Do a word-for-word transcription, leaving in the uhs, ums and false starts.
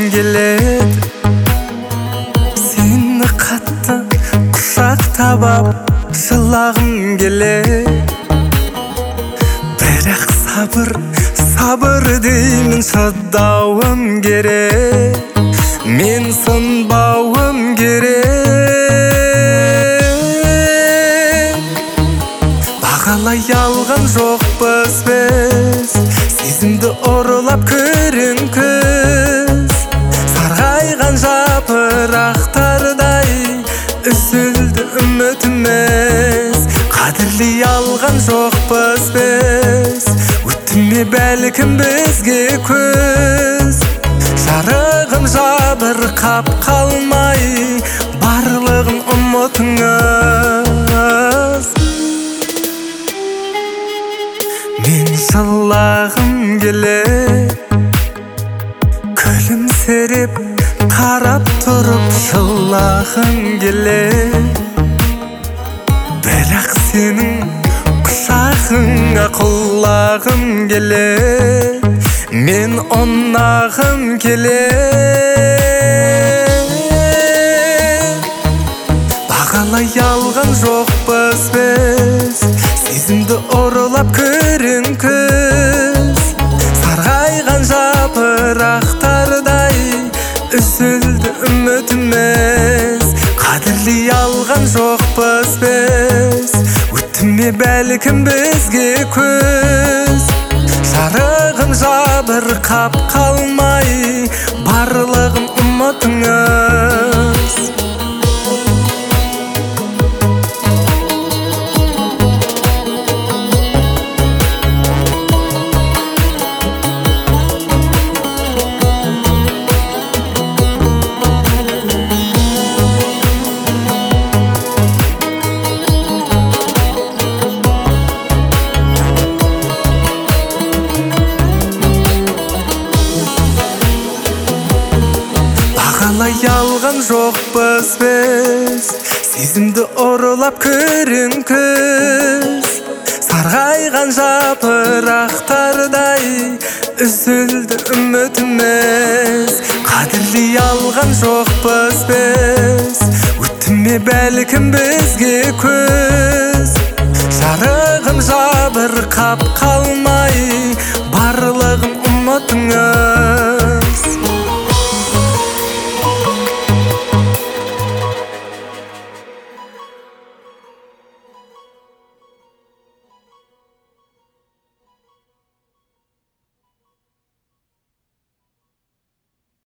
келет, сені қатты құшақтап ап жылағым келет. Бірақ сабыр, сабыр деймін, шыдауым керек, мен сынбауым керек. Бағалай алған жоқпыз біз, сезімді ұрылап көрін күз. Сарғайған жапырақтардай үзілді үмітіміз. Қадірлей алған жоқпыз біз, өтті ме бәлкім бізге көз. Жарығым жабырқап қалмай, барлығын ұмытыңыз. Мен жылағым келет, күлімсіреп қарап тұрып жылағым келет. Бірақ сенің құшағыңа құлағым келет, мен ұнағым келет. Бағалай алған жоқпыз біз, сезімді ұрылап көрін күз. Сарғайған жапырақтардай үзілді үмітіміз. Қадірлей алған жоқпыз біз, өтті ме бәлкім бізге көз. Жарығым жабырқап қалмай, барлығын ұмытыңыз. Бағалай алған жоқпыз біз, сезімді ұрылап көрін күз. Сарғайған жапырақтардай үзілді үмітіміз. Қадірлей алған жоқпыз біз, өтті ме бәлкім бізге көз. Жарығым жабырқап қалмай, барлығын ұмытыңыз.